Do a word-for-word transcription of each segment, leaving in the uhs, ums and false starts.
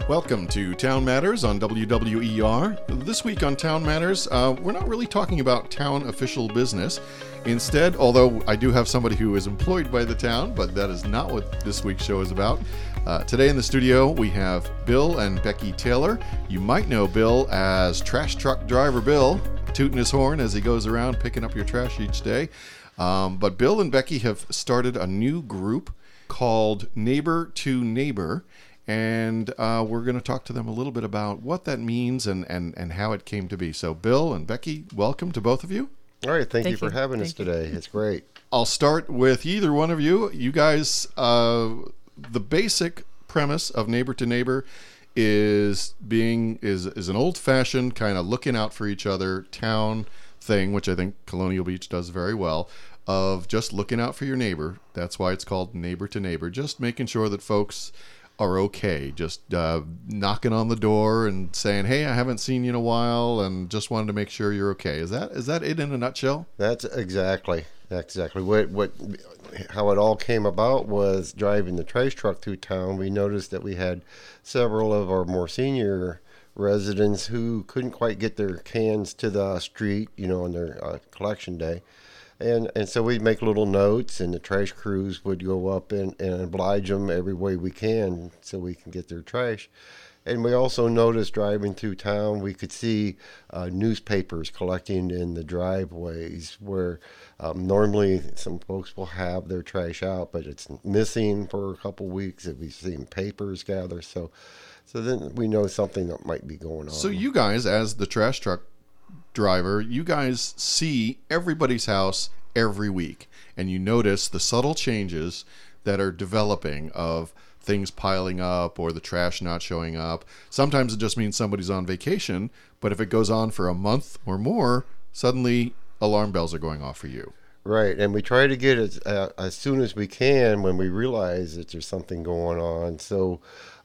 Welcome to Town Matters on W W E R. This week on Town Matters, uh, we're not really talking about town official business. Instead, although I do have somebody who is employed by the town, but that is not what this week's show is about. Uh, today in the studio, we have Bill and Becky Taylor. You might know Bill as Trash Truck Driver Bill, tooting his horn as he goes around picking up your trash each day. Um, but Bill and Becky have started a new group called Neighbor to Neighbor. And uh, we're going to talk to them a little bit about what that means and, and, and how it came to be. So, Bill and Becky, welcome to both of you. All right, thank, thank you for you. having thank us today. You. It's great. I'll start with either one of you. You guys, uh, the basic premise of Neighbor to Neighbor is being is is an old-fashioned kind of looking out for each other town thing, which I think Colonial Beach does very well, of just looking out for your neighbor. That's why it's called Neighbor to Neighbor. Just making sure that folks are okay, just uh, knocking on the door and saying, "Hey, I haven't seen you in a while, and just wanted to make sure you're okay." Is that is that it in a nutshell? That's exactly exactly what what how it all came about was driving the trash truck through town. We noticed that we had several of our more senior residents who couldn't quite get their cans to the street, you know, on their uh, collection day. And and so we'd make little notes, and the trash crews would go up and, and oblige them every way we can so we can get their trash. And we also noticed driving through town, we could see uh, newspapers collecting in the driveways where um, normally some folks will have their trash out, but it's missing for a couple weeks. And we've seen papers gather. So, so then we know something that might be going on. So you guys, as the trash truck driver, you guys see everybody's house every week, and you notice the subtle changes that are developing of things piling up or the trash not showing up. Sometimes it just means somebody's on vacation, but if it goes on for a month or more, suddenly alarm bells are going off for you. Right, and we try to get it uh, as soon as we can when we realize that there's something going on. So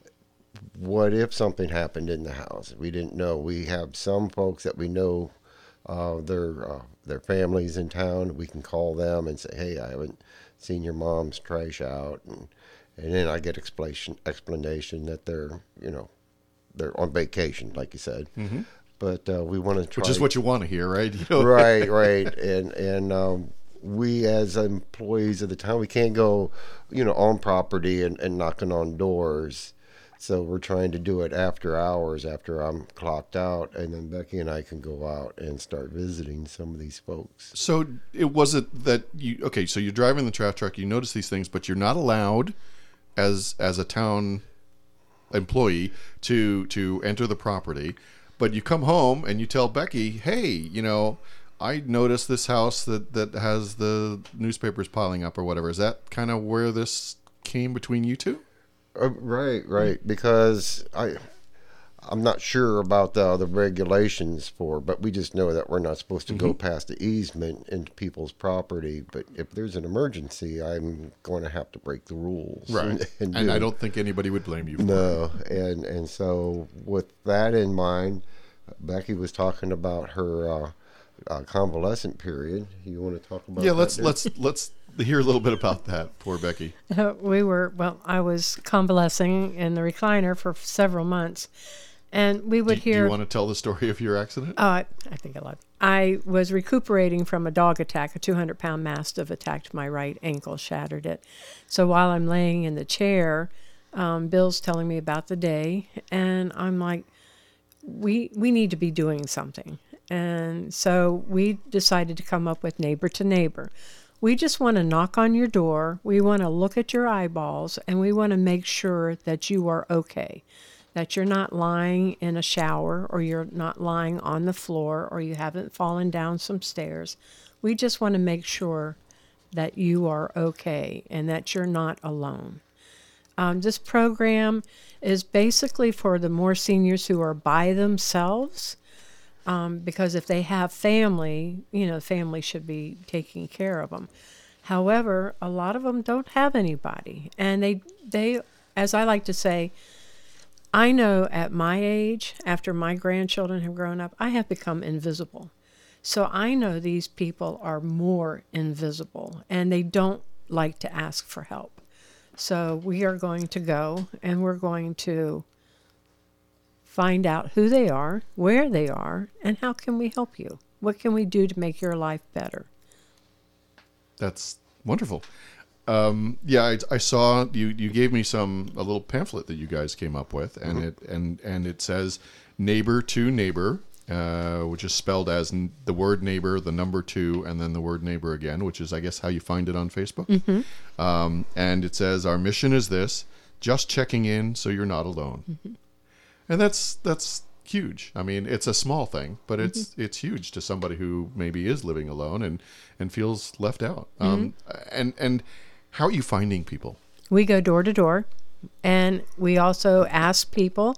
what if something happened in the house? We didn't know. We have some folks that we know uh, their uh, their families in town. We can call them and say, "Hey, I haven't seen your mom's trash out," and and then I get explanation explanation that they're you know they're on vacation, like you said. Mm-hmm. But uh, we want to try, which is what you want to hear, right? You know? Right, right, and and. Um, we as employees of the town, we can't go, you know, on property and, and knocking on doors. So we're trying to do it after hours, after I'm clocked out, and then Becky and I can go out and start visiting some of these folks. So it was it that you, okay, so you're driving the trash truck, you notice these things, but you're not allowed as as a town employee to to enter the property. But you come home and you tell Becky, "Hey, you know, I noticed this house that, that has the newspapers piling up," or whatever. Is that kind of where this came between you two? Uh, right, right. Because I, I'm not sure about the the regulations for, but we just know that we're not supposed to mm-hmm. go past the easement into people's property. But if there's an emergency, I'm going to have to break the rules. Right, and, and, and do I it. don't think anybody would blame you for No, it. and and so with that in mind, Becky was talking about her uh, uh, convalescent period. You want to talk about? Yeah, that, let's Dave? let's let's hear a little bit about that. Poor Becky. Uh, we were, well, I was convalescing in the recliner for several months, and we would do, hear... Do you want to tell the story of your accident? Oh, I, I think I love it. I was recuperating from a dog attack. A two hundred pound mastiff attacked my right ankle, shattered it. So while I'm laying in the chair, um, Bill's telling me about the day, and I'm like, we we need to be doing something. And so we decided to come up with Neighbor to Neighbor. We just want to knock on your door, we want to look at your eyeballs, and we want to make sure that you are okay, that you're not lying in a shower, or you're not lying on the floor, or you haven't fallen down some stairs. We just want to make sure that you are okay and that you're not alone. Um, this program is basically for the more seniors who are by themselves, um, because if they have family, you know, family should be taking care of them. However, a lot of them don't have anybody, and they, they, as I like to say, I know at my age, after my grandchildren have grown up, I have become invisible. So I know these people are more invisible, and they don't like to ask for help. So we are going to go, and we're going to find out who they are, where they are, and how can we help you? What can we do to make your life better? That's wonderful. Um, yeah, I, I saw you. You gave me some a little pamphlet that you guys came up with, and Mm-hmm. it and and it says "neighbor to neighbor," uh, which is spelled as n- the word neighbor, the number two, and then the word neighbor again, which is, I guess, how you find it on Facebook. Mm-hmm. Um, and it says, "Our mission is this: just checking in, so you're not alone." Mm-hmm. And that's that's huge. I mean, it's a small thing, but it's Mm-hmm. it's huge to somebody who maybe is living alone and and feels left out. Mm-hmm. Um, and and how are you finding people? We go door to door, and we also ask people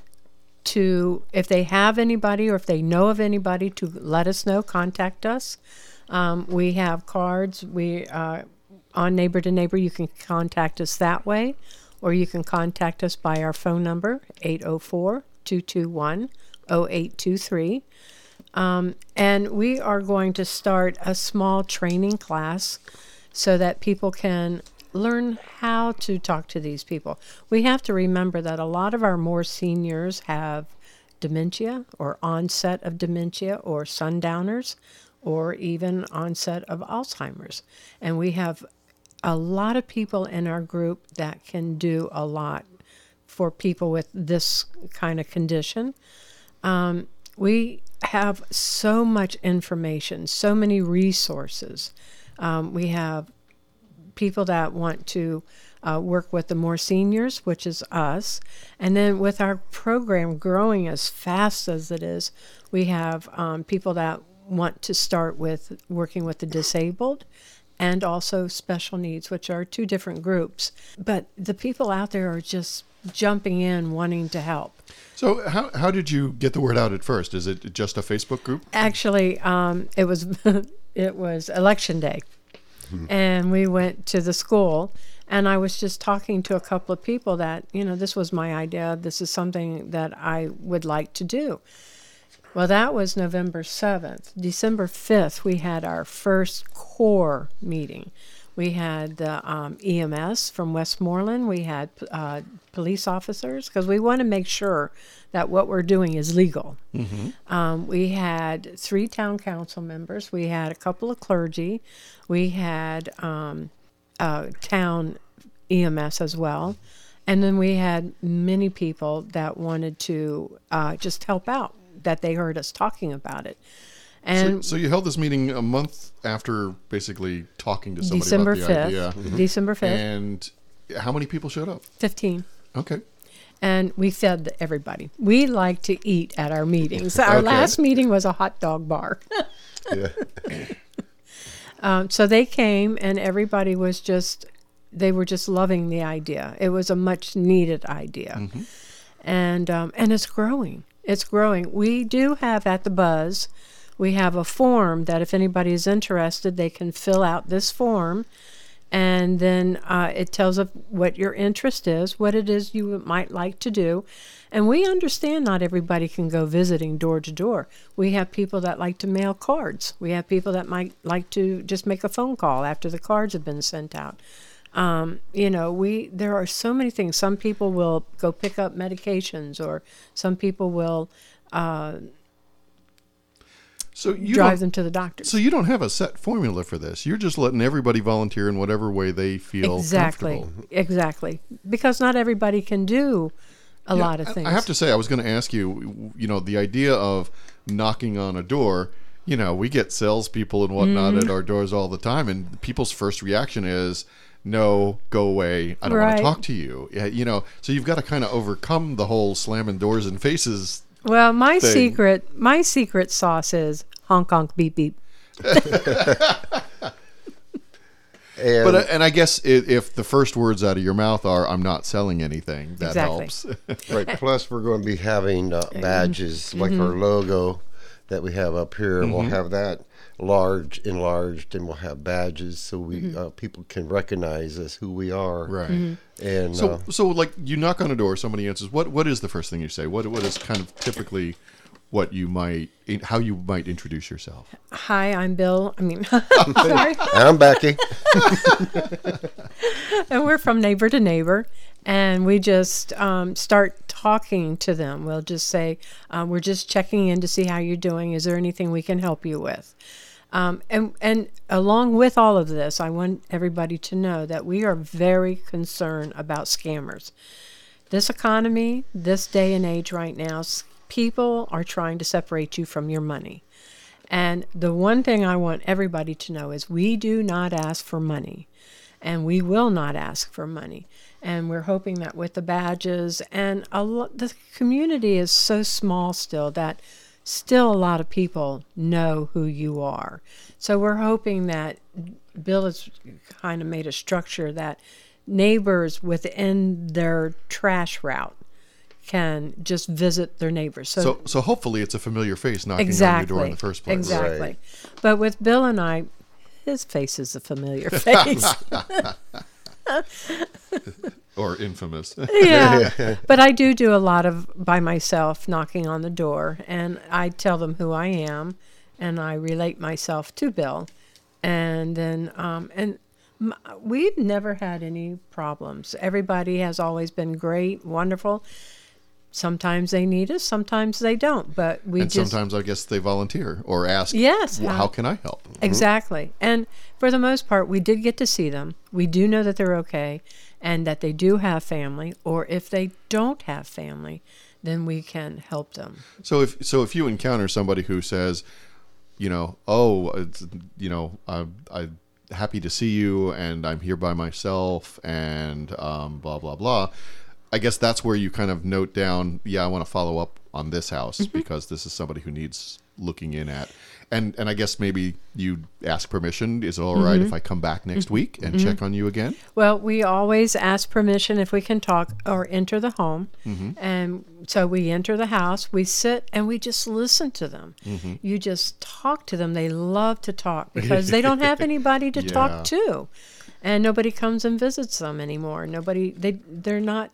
to, if they have anybody or if they know of anybody, to let us know, contact us. Um, we have cards. We uh, on Neighbor to Neighbor, you can contact us that way, or you can contact us by our phone number, eight oh four, two two one, oh eight two three. Um, and we are going to start a small training class so that people can learn how to talk to these people. We have to remember that a lot of our more seniors have dementia or onset of dementia or sundowners or even onset of Alzheimer's. And we have a lot of people in our group that can do a lot for people with this kind of condition. Um, we have so much information, so many resources. Um, we have people that want to uh, work with the more seniors, which is us. And then with our program growing as fast as it is, we have um, people that want to start with working with the disabled and also special needs, which are two different groups. But the people out there are just jumping in, wanting to help. So how how did you get the word out at first? Is it just a Facebook group? Actually, um, it was it was election day, and we went to the school, and I was just talking to a couple of people that, you know, this was my idea. This is something that I would like to do. Well, that was November seventh. December fifth, we had our first core meeting. We had the um, E M S from Westmoreland. We had uh, police officers, because we want to make sure that what we're doing is legal. Mm-hmm. Um, we had three town council members. We had a couple of clergy. We had um, uh, town E M S as well. And then we had many people that wanted to uh, just help out, that they heard us talking about it. And so, so you held this meeting a month after basically talking to somebody December about the fifth, idea. Mm-hmm. December fifth, And how many people showed up? fifteen. Okay. And we fed everybody. We like to eat at our meetings. Our Okay. last meeting was a hot dog bar. Yeah. Um, so they came, and everybody was just, they were just loving the idea. It was a much needed idea. Mm-hmm. And um, and it's growing. It's growing. We do have at the Buzz, we have a form that if anybody is interested, they can fill out this form. And then uh, it tells of what your interest is, what it is you might like to do. And we understand not everybody can go visiting door to door. We have people that like to mail cards. We have people that might like to just make a phone call after the cards have been sent out. Um, you know, we there are so many things. Some people will go pick up medications, or some people will uh, So you drive don't- them to the doctor. So you don't have a set formula for this. You're just letting everybody volunteer in whatever way they feel Exactly, comfortable. exactly. Because not everybody can do a Yeah, lot of I- things. I have to say, I was going to ask you, you know, the idea of knocking on a door, you know, we get salespeople and whatnot Mm-hmm. at our doors all the time, and people's first reaction is, no, go away. I don't want Right. to talk to you. Yeah, you know, so you've got to kind of overcome the whole slamming doors in faces. Well, my thing. secret, my secret sauce is honk honk beep beep. And But uh, and I guess i if the first words out of your mouth are, I'm not selling anything, that Exactly. helps. right. Plus, we're going to be having uh, badges like our logo that we have up here. We'll have that large, enlarged, and we'll have badges so we uh, people can recognize us, who we are. Right. And So, uh, so like you knock on a door, somebody answers. What, what is the first thing you say? What, what is kind of typically what you might, how you might introduce yourself? Hi, I'm Bill. I mean, sorry. I'm Becky. And we're from Neighbor to Neighbor, and we just um, start talking to them. We'll just say, uh, we're just checking in to see how you're doing. Is there anything we can help you with? Um, and, and along with all of this, I want everybody to know that we are very concerned about scammers. This economy, this day and age right now, people are trying to separate you from your money. And the one thing I want everybody to know is we do not ask for money, and we will not ask for money. And we're hoping that with the badges, and a lo- the community is so small still that still a lot of people know who you are. So we're hoping that Bill has kind of made a structure that neighbors within their trash route can just visit their neighbors. So, So, so hopefully it's a familiar face knocking exactly, on your door in the first place. Exactly. Right. But with Bill and I, his face is a familiar face. Or infamous. Yeah. But I do do a lot of by myself knocking on the door, and I tell them who I am, and I relate myself to Bill. And then, um, and m- we've never had any problems. Everybody has always been great, wonderful. Sometimes they need us, sometimes they don't. But we And just sometimes I guess they volunteer or ask, Yes, "Well, how- how can I help?" Exactly. And for the most part, we did get to see them. We do know that they're okay and that they do have family, or if they don't have family, then we can help them. So if so, if you encounter somebody who says, you know, oh, it's, you know, I'm, I'm happy to see you, and I'm here by myself, and um, blah blah blah. I guess that's where you kind of note down, yeah, I want to follow up on this house Mm-hmm. because this is somebody who needs looking in at. And and I guess maybe you ask permission. Is it all right Mm-hmm. if I come back next week and check on you again? Well, we always ask permission if we can talk or enter the home. Mm-hmm. And so we enter the house, we sit, and we just listen to them. Mm-hmm. You just talk to them. They love to talk because they don't have anybody to Yeah. talk to. And nobody comes and visits them anymore. Nobody, they, they're not,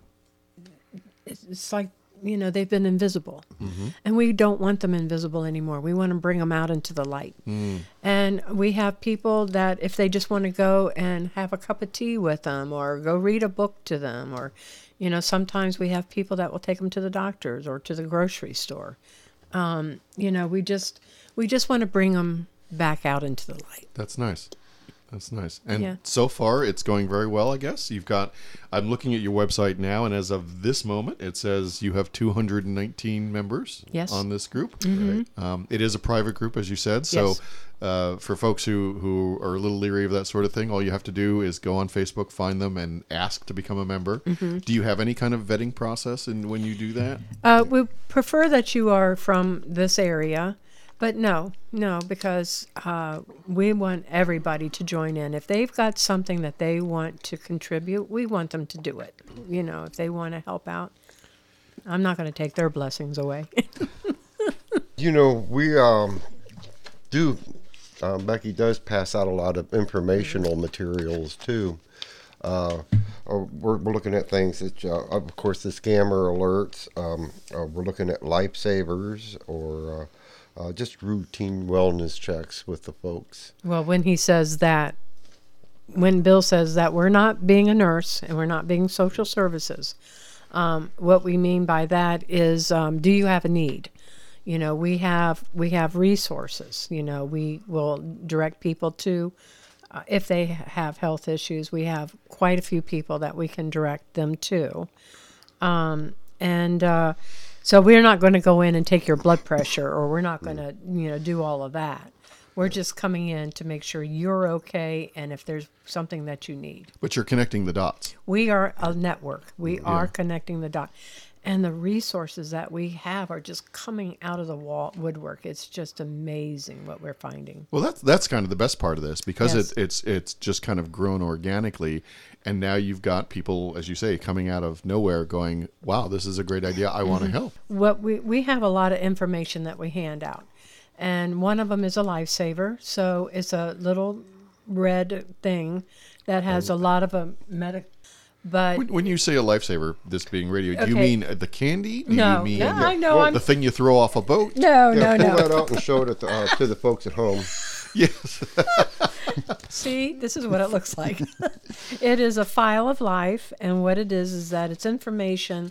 it's like, you know, they've been invisible. Mm-hmm. And we don't want them invisible anymore. We want to bring them out into the light. Mm. And we have people that if they just want to go and have a cup of tea with them or go read a book to them, or, you know, sometimes we have people that will take them to the doctor's or to the grocery store. Um, you know, we just, we just want to bring them back out into the light. That's nice. That's nice. And Yeah. so far, it's going very well, I guess. You've got, I'm looking at your website now, and as of this moment, it says you have two hundred nineteen members Yes. on this group. Mhm. Um, it is a private group, as you said. So Yes. uh, for folks who, who are a little leery of that sort of thing, all you have to do is go on Facebook, find them, and ask to become a member. Mm-hmm. Do you have any kind of vetting process in when you do that? Uh, we prefer that you are from this area, but no, no, because uh, we want everybody to join in. If they've got something that they want to contribute, we want them to do it. You know, if they want to help out, I'm not going to take their blessings away. You know, we um, do, um, Becky does pass out a lot of informational materials too. Uh, uh, we're, we're looking at things that, uh, of course, the scammer alerts. Um, uh, we're looking at lifesavers or uh, uh, just routine wellness checks with the folks. Well, when he says that, when Bill says that we're not being a nurse and we're not being social services, um, what we mean by that is, um, do you have a need? You know, we have we have resources. You know, we will direct people to, uh, if they have health issues, we have quite a few people that we can direct them to. Um, and uh, so we're not going to go in and take your blood pressure, or we're not going to, you know, do all of that. We're just coming in to make sure you're okay, and if there's something that you need. But you're connecting the dots. We are a network. We are connecting the dots. And the resources that we have are just coming out of the wall woodwork. It's just amazing what we're finding. Well, that's that's kind of the best part of this, because Yes. it, it's it's just kind of grown organically, and now you've got people, as you say, coming out of nowhere, going, "Wow, this is a great idea. I want to help." What we we have a lot of information that we hand out, and one of them is a lifesaver. So it's a little red thing that has a lot of a medic. But When, when you say a lifesaver, this being radio, do you Okay. mean uh, the candy? Do no, you mean no, I know I'm the thing you throw off a boat? no, Yeah, no, pull no. that out and show it at the, uh, to the folks at home. Yes. See, this is what it looks like. It is a file of life, and what it is is that it's information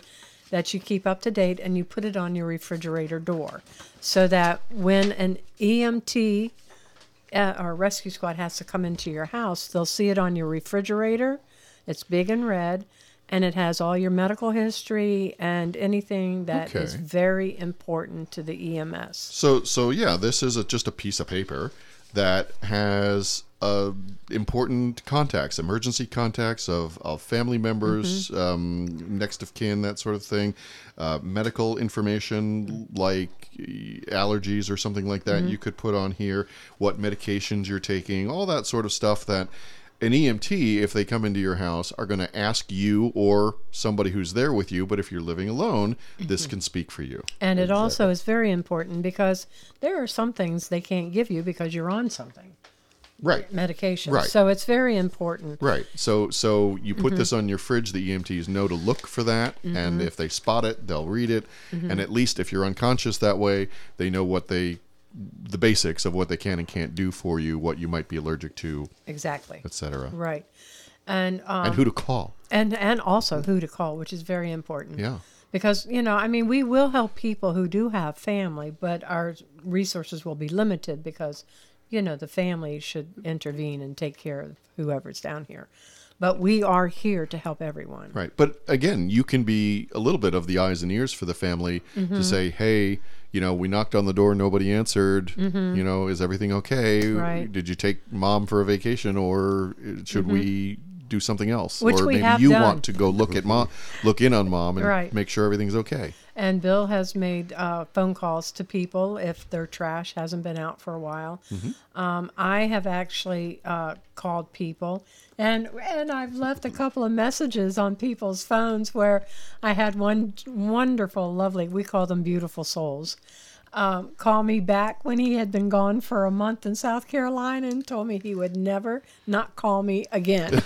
that you keep up to date, and you put it on your refrigerator door so that when an E M T uh, or rescue squad has to come into your house, they'll see it on your refrigerator. It's big and red, and it has all your medical history and anything that Okay. is very important to the E M S. So, so yeah, this is a, just a piece of paper that has uh, important contacts, emergency contacts of, of family members, Mm-hmm. um, next of kin, that sort of thing, uh, medical information like allergies or something like that Mm-hmm. you could put on here, what medications you're taking, all that sort of stuff that an E M T, if they come into your house, are going to ask you or somebody who's there with you. But if you're living alone, this can speak for you. And it also is very important because there are some things they can't give you because you're on something, Right. medication. Right. So it's very important. Right. So so you put this on your fridge. The E M Ts know to look for that, and if they spot it, they'll read it. And at least if you're unconscious that way, they know what they, the basics of what they can and can't do for you, what you might be allergic to, Exactly. et cetera, Right. And um, and who to call. and and also who to call, which is very important. Yeah. Because, you know, I mean, we will help people who do have family, but our resources will be limited because, you know, the family should intervene and take care of whoever's down here. But we are here to help everyone. Right. But again, you can be a little bit of the eyes and ears for the family to say, hey, you know, we knocked on the door, nobody answered. You know, is everything okay? Right. Did you take mom for a vacation, or should we do something else? Which or we maybe have you done. want to go look at mom, look in on mom, and Right. make sure everything's okay. And Bill has made uh, phone calls to people if their trash hasn't been out for a while. Um, I have actually uh, called people, and and I've left a couple of messages on people's phones where I had one wonderful, lovely, we call them beautiful souls, um, call me back when he had been gone for a month in South Carolina and told me he would never not call me again.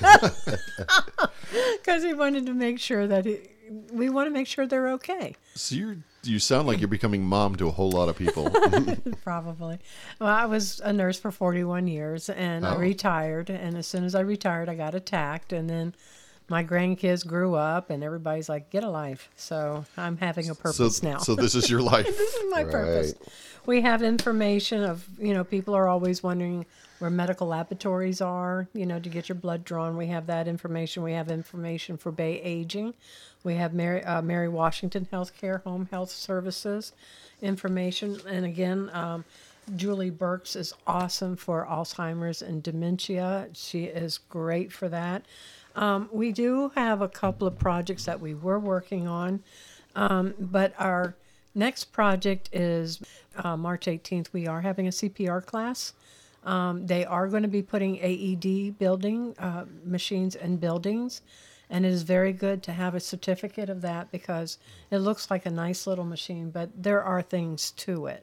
Because he wanted to make sure that he, we want to make sure they're okay. So you're, you sound like you're becoming mom to a whole lot of people. Probably. Well, I was a nurse for forty-one years, and I Oh. retired. And as soon as I retired, I got attacked. And then my grandkids grew up, and everybody's like, get a life. So I'm having a so, purpose now. so this is your life. This is my purpose. We have information of, you know, people are always wondering where medical laboratories are, you know, to get your blood drawn. We have that information. We have information for Bay Aging. We have Mary, uh, Mary Washington Healthcare Home Health Services information. And again, um, Julie Burks is awesome for Alzheimer's and dementia. She is great for that. Um, we do have a couple of projects that we were working on, um, but our next project is uh, March eighteenth. We are having a C P R class. Um, they are going to be putting A E D building uh, machines in buildings, and it is very good to have a certificate of that because it looks like a nice little machine, but there are things to it.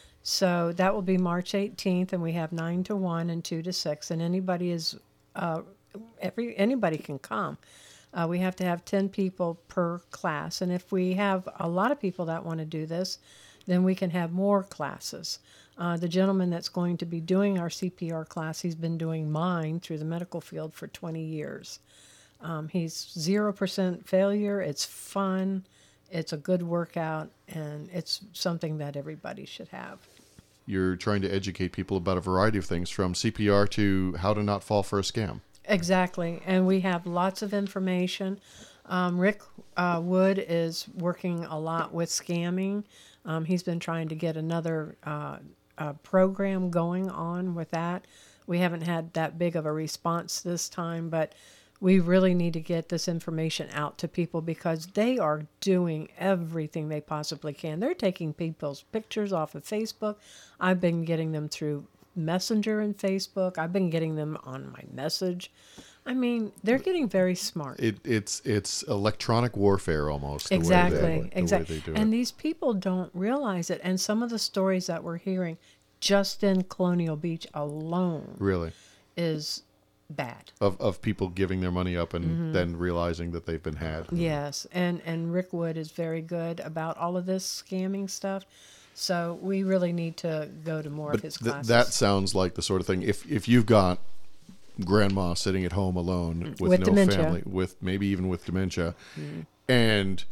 So that will be March eighteenth, and we have nine to one and two to six, and anybody is uh, every anybody can come. Uh, we have to have ten people per class, and if we have a lot of people that want to do this, then we can have more classes. Uh, the gentleman that's going to be doing our C P R class, he's been doing mine through the medical field for twenty years. Um, he's zero percent failure. It's fun. It's a good workout, and it's something that everybody should have. You're trying to educate people about a variety of things, from C P R to how to not fall for a scam. Exactly. And we have lots of information. Um, Rick uh, Wood is working a lot with scamming. Um, he's been trying to get another uh, uh, program going on with that. We haven't had that big of a response this time, but we really need to get this information out to people because they are doing everything they possibly can. They're taking people's pictures off of Facebook. I've been getting them through Messenger and Facebook. I've been getting them on my message. I mean, they're getting very smart. It, it's it's electronic warfare almost. the way Exactly, they- the way exactly. they do And it. these people don't realize it. And some of the stories that we're hearing just in Colonial Beach alone Really, is bad. of of people giving their money up and Mm-hmm. then realizing that they've been had. Yes, and and Rick Wood is very good about all of this scamming stuff. So we really need to go to more But of his th- classes. that sounds like the sort of thing. If if you've got grandma sitting at home alone with, With no dementia. family, with maybe even with dementia, and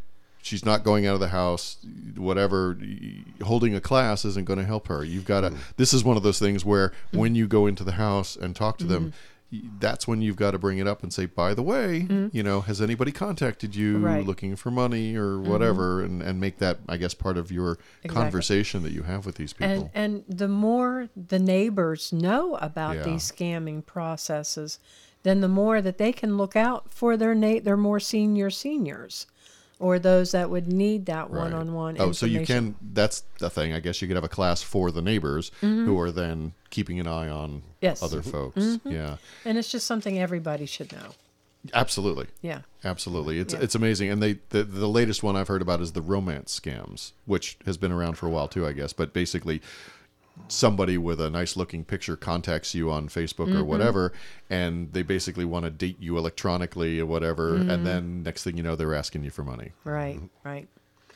she's not going out of the house, whatever, holding a class isn't going to help her. You've got to, mm. this is one of those things where mm. when you go into the house and talk to mm-hmm. them, that's when you've got to bring it up and say, by the way, mm. you know, has anybody contacted you right. looking for money or whatever, mm-hmm. and, and make that, I guess, part of your exactly. conversation that you have with these people. And, and the more the neighbors know about yeah. these scamming processes, then the more that they can look out for their na- their more senior seniors. Or those that would need that right. one-on-one Oh, information. so you can, that's the thing. I guess you could have a class for the neighbors mm-hmm. who are then keeping an eye on yes. other folks. Mm-hmm. Yeah. And it's just something everybody should know. Absolutely. Yeah. Absolutely. It's yeah. it's amazing. And they the, the latest one I've heard about is the romance scams, which has been around for a while too, I guess. But basically, somebody with a nice looking picture contacts you on Facebook mm-hmm. or whatever, and they basically want to date you electronically or whatever, mm-hmm. and then next thing you know, they're asking you for money. Right, right.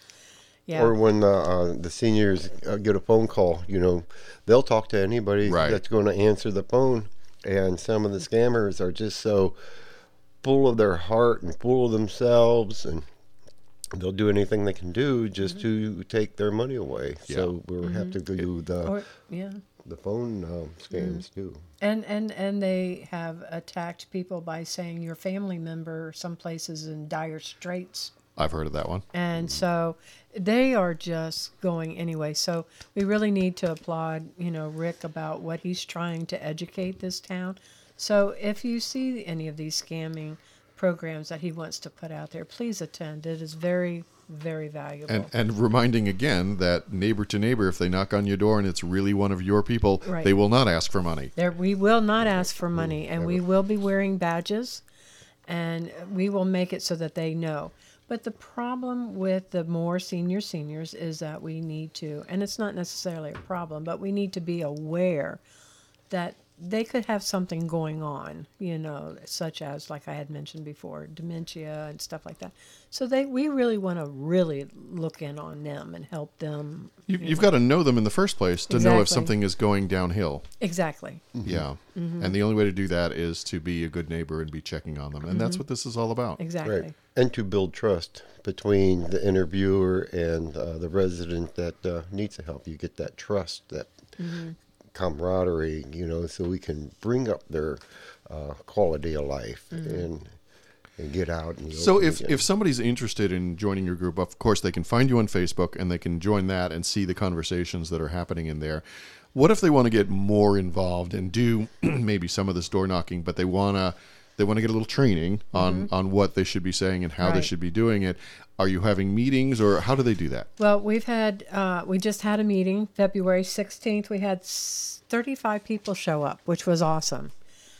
Yeah. Or when uh, uh, the seniors uh, get a phone call, you know, they'll talk to anybody right. that's going to answer the phone, and some of the scammers are just so full of their heart and full of themselves, and they'll do anything they can do just mm-hmm. to take their money away. Yeah. So we'll mm-hmm. have to do the or, yeah. the phone uh, scams mm-hmm. too. And, and and they have attacked people by saying your family member, some places in dire straits. I've heard of that one. And so they are just going anyway. So we really need to applaud, you know, Rick about what he's trying to educate this town. So if you see any of these scamming programs that he wants to put out there, please attend. It is very, very valuable. And, and reminding again that neighbor to neighbor, if they knock on your door and it's really one of your people, right. they will not ask for money. There, we will not ask for money, and we will be wearing badges, and we will make it so that they know. But the problem with the more senior seniors is that we need to, and it's not necessarily a problem, but we need to be aware that they could have something going on, you know, such as, like I had mentioned before, dementia and stuff like that. So they, we really want to really look in on them and help them. You, you you've know. got to know them in the first place to Exactly. know if something is going downhill. Exactly. Mm-hmm. Yeah. Mm-hmm. And the only way to do that is to be a good neighbor and be checking on them. And mm-hmm. that's what this is all about. Exactly. Right. And to build trust between the interviewer and uh, the resident that uh, needs the help. You get that trust, that mm-hmm. camaraderie, you know, so we can bring up their uh, quality of life mm-hmm. and and get out. And so if, if somebody's interested in joining your group, of course, they can find you on Facebook and they can join that and see the conversations that are happening in there. What if they want to get more involved and do maybe some of this door knocking, but they want to they want to get a little training on, mm-hmm. on what they should be saying and how right. they should be doing it? Are you having meetings, or how do they do that? Well, we've had, uh, we just had a meeting, February sixteenth. We had thirty-five people show up, which was awesome.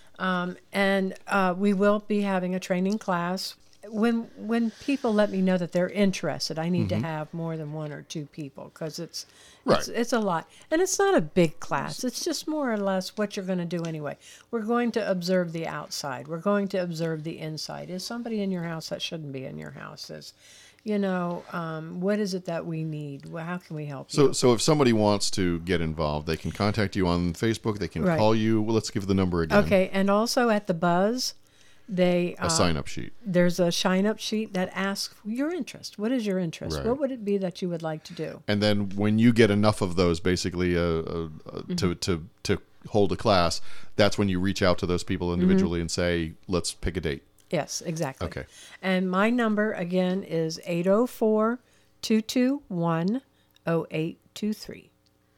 Um, and uh, we will be having a training class. When when people let me know that they're interested, I need mm-hmm. to have more than one or two people, because it's, right. it's it's a lot. And it's not a big class. It's just more or less what you're going to do anyway. We're going to observe the outside. We're going to observe the inside. Is somebody in your house that shouldn't be in your house? Is, you know, um, what is it that we need? Well, how can we help so, you? So if somebody wants to get involved, they can contact you on Facebook. They can right. call you. Well, let's give the number again. Okay, and also at the Buzz, they a uh, sign-up sheet. There's a sign-up sheet that asks your interest. What is your interest? Right. What would it be that you would like to do? And then when you get enough of those, basically, uh, uh, mm-hmm. to to to hold a class, that's when you reach out to those people individually mm-hmm. and say, "Let's pick a date." Yes, exactly. Okay. And my number again is eight oh four, two two one, oh eight two three.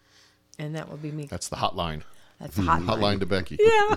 And that will be me. That's the hotline. That's the hotline. Hotline to Becky. Yeah.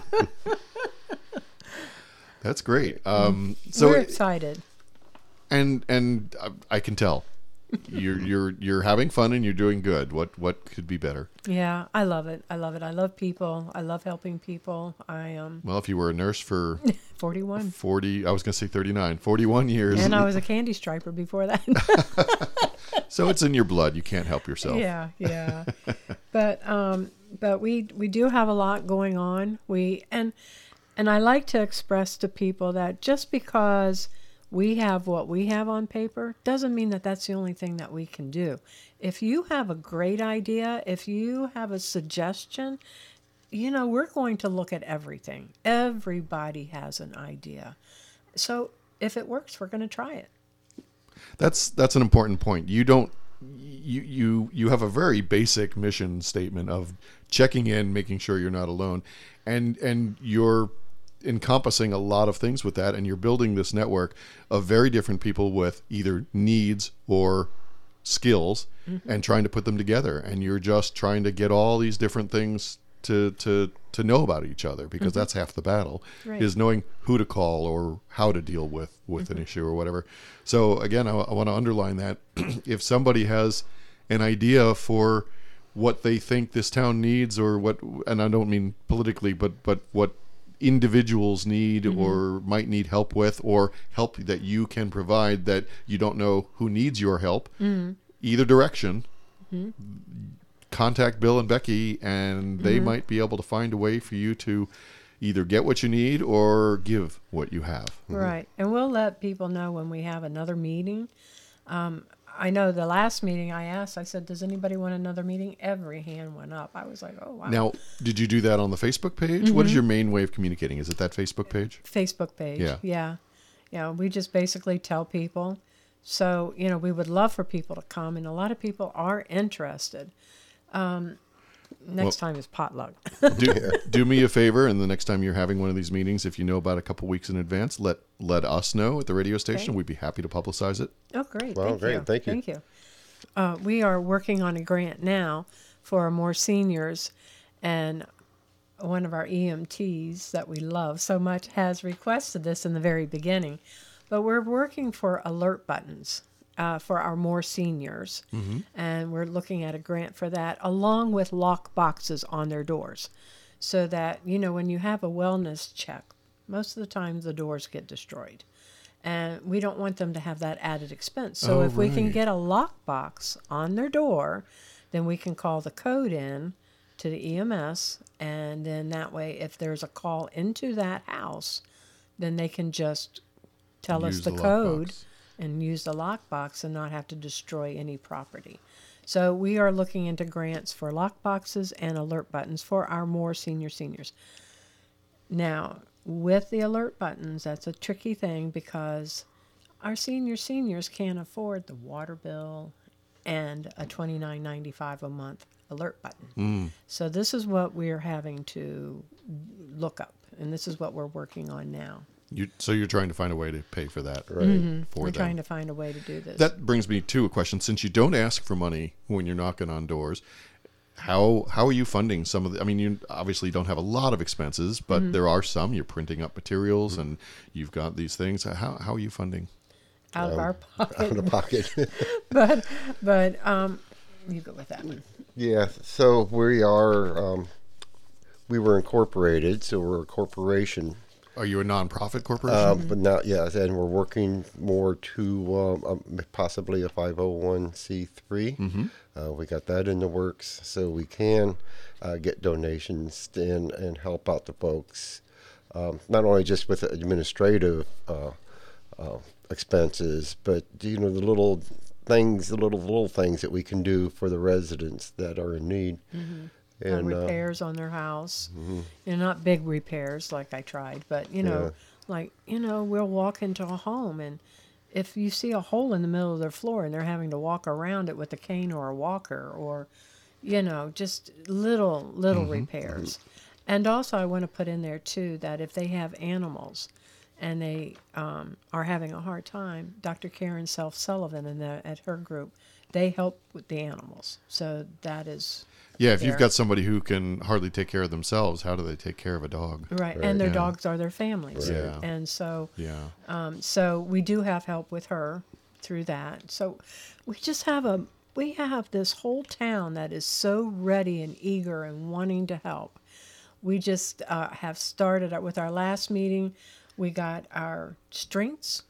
That's great. Um, so We're excited. And and I can tell you're you're you're having fun and you're doing good. What what could be better? Yeah, I love it. I love it. I love people. I love helping people. I um. Well, if you were a nurse for forty-one, forty, I was going to say thirty-nine, forty-one years, and I was a candy striper before that. So it's in your blood. You can't help yourself. Yeah, yeah. But um, but we we do have a lot going on. We and and I like to express to people that just because we have what we have on paper doesn't mean that that's the only thing that we can do. If you have a great idea, if you have a suggestion, you know, we're going to look at everything. Everybody has an idea. So if it works, we're going to try it. That's that's an important point. You don't you you you have a very basic mission statement of checking in, making sure you're not alone, and and you're encompassing a lot of things with that, and you're building this network of very different people with either needs or skills, mm-hmm. and trying to put them together, and you're just trying to get all these different things to to to know about each other, because mm-hmm. that's half the battle, right. is knowing who to call or how to deal with with mm-hmm. an issue or whatever. So again, I, I want to underline that if somebody has an idea for what they think this town needs, or what, and I don't mean politically, but but what individuals need, mm-hmm. or might need help with, or help that you can provide that you don't know who needs your help, mm-hmm. either direction, mm-hmm. contact Bill and Becky, and they mm-hmm. might be able to find a way for you to either get what you need or give what you have. Right. Mm-hmm. And we'll let people know when we have another meeting. Um, I know the last meeting I asked, I said, does anybody want another meeting? Every hand went up. I was like, oh, wow. Now, did you do that on the Facebook page? Mm-hmm. What is your main way of communicating? Is it that Facebook page? Facebook page. Yeah. Yeah. Yeah. We just basically tell people. So, you know, we would love for people to come, and a lot of people are interested. Um, next well, time is potluck. do, do me a favor, and the next time you're having one of these meetings, if you know about a couple weeks in advance, let let us know at the radio station. Okay. We'd be happy to publicize it. Oh, great. Well, Thank great. You. Thank you. Thank you. Uh, we are working on a grant now for more seniors, and one of our E M Ts that we love so much has requested this in the very beginning. But we're working for alert buttons. Uh, for our more seniors, mm-hmm. and we're looking at a grant for that, along with lock boxes on their doors, so that, you know, when you have a wellness check, most of the time the doors get destroyed, and we don't want them to have that added expense. So oh, if right. we can get a lock box on their door, then we can call the code in to the E M S, and then that way, if there's a call into that house, then they can just tell Use us the, the code. Lockbox. And use the lockbox and not have to destroy any property. So we are looking into grants for lockboxes and alert buttons for our more senior seniors. Now, with the alert buttons, that's a tricky thing, because our senior seniors can't afford the water bill and a twenty-nine ninety-five a month alert button. Mm. So this is what we're having to look up, and this is what we're working on now. You, so you're trying to find a way to pay for that, right? Mm-hmm. For We're them. trying to find a way to do this. That brings me to a question. Since you don't ask for money when you're knocking on doors, how how are you funding some of the? I mean, you obviously don't have a lot of expenses, but mm-hmm. there are some. You're printing up materials, mm-hmm. and you've got these things. How how are you funding? Out um, of our pocket. Out of pocket. but but um, you go with that one. Yeah. So we are. Um, we were incorporated, so we're a corporation. Are you a nonprofit corporation? Uh, but now, yes, and we're working more to um, um, possibly a five oh one c three. Mm-hmm. Uh, we got that in the works, so we can uh, get donations and, and help out the folks, um, not only just with administrative uh, uh, expenses, but, you know, the little things, the little little things that we can do for the residents that are in need. Mm-hmm. And repairs uh, on their house. Mm-hmm. You know, not big repairs like I tried, but, you know, yeah. like, you know, we'll walk into a home, and if you see a hole in the middle of their floor and they're having to walk around it with a cane or a walker, or, you know, just little, little mm-hmm. repairs. Mm-hmm. And also I want to put in there, too, that if they have animals and they um, are having a hard time, Doctor Karen Self-Sullivan and the, at her group, they help with the animals. So that is... Yeah, if there. You've got somebody who can hardly take care of themselves, how do they take care of a dog? Right, right. And their yeah. dogs are their families. Right. Yeah. And so, yeah. um, so we do have help with her through that. So we just have a, we have this whole town that is so ready and eager and wanting to help. We just uh, have started with our last meeting. We got our strengths,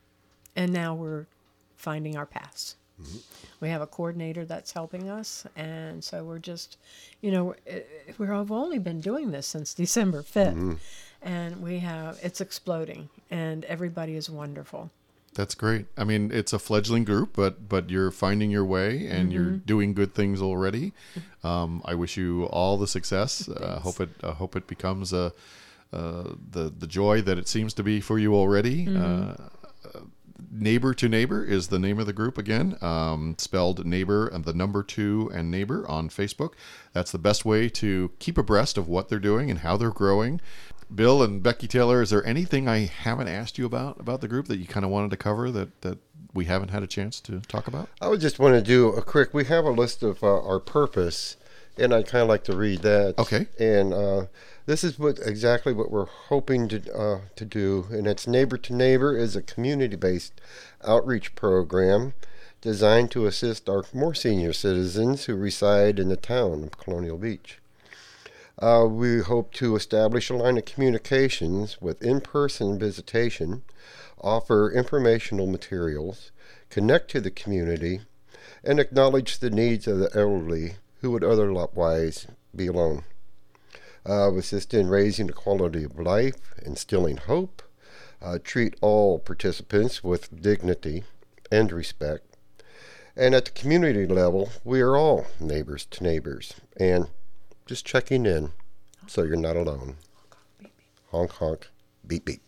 and now we're finding our paths. Mm-hmm. We have a coordinator that's helping us, and so we're just, you know, we've only been doing this since December fifth, mm-hmm. and we have, it's exploding, and everybody is wonderful. That's great. I mean, it's a fledgling group, but but you're finding your way, and mm-hmm. you're doing good things already. Um, I wish you all the success. I uh, hope it uh, hope it becomes a uh, the the joy that it seems to be for you already. Mm-hmm. Uh, Neighbor to Neighbor is the name of the group again, um, spelled neighbor and the number two and neighbor on Facebook. That's the best way to keep abreast of what they're doing and how they're growing. Bill and Becky Taylor, is there anything I haven't asked you about about the group that you kind of wanted to cover that, that we haven't had a chance to talk about? I would just want to do a quick, we have a list of uh, our purpose, and I'd kind of like to read that. Okay. And uh, this is what exactly what we're hoping to uh, to do, and it's Neighbor to Neighbor is a community-based outreach program designed to assist our more senior citizens who reside in the town of Colonial Beach. Uh, we hope to establish a line of communications with in-person visitation, offer informational materials, connect to the community, and acknowledge the needs of the elderly who would otherwise be alone. Uh, assist in raising the quality of life, instilling hope, uh, treat all participants with dignity and respect. And at the community level, we are all neighbors to neighbors, and just checking in so you're not alone. Honk, honk, beep, beep.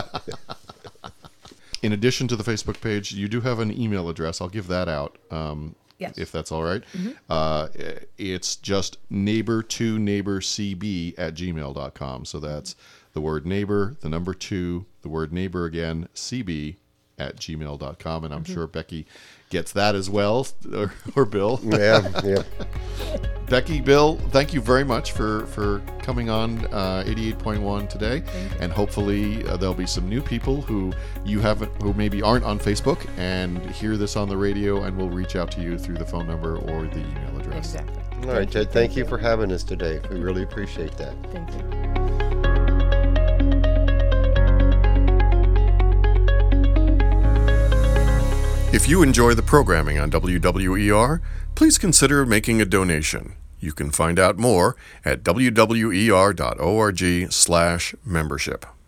In addition to the Facebook page, you do have an email address. I'll give that out, um, yes. if that's all right. Mm-hmm. Uh, it's just neighbor to neighbor c b at gmail dot com. So that's the word neighbor, the number two, the word neighbor again, cb at gmail dot com. And I'm mm-hmm. sure Becky gets that as well, or, or Bill. Yeah, yeah. Becky, Bill, thank you very much for, for coming on uh, eighty-eight point one today. And hopefully uh, there'll be some new people who you haven't, who maybe aren't on Facebook and hear this on the radio, and will reach out to you through the phone number or the email address. Exactly. All right, Ted, thank, thank you for having us today. We really appreciate that. Thank you. If you enjoy the programming on W W E R, please consider making a donation. You can find out more at w w e r dot org slash membership.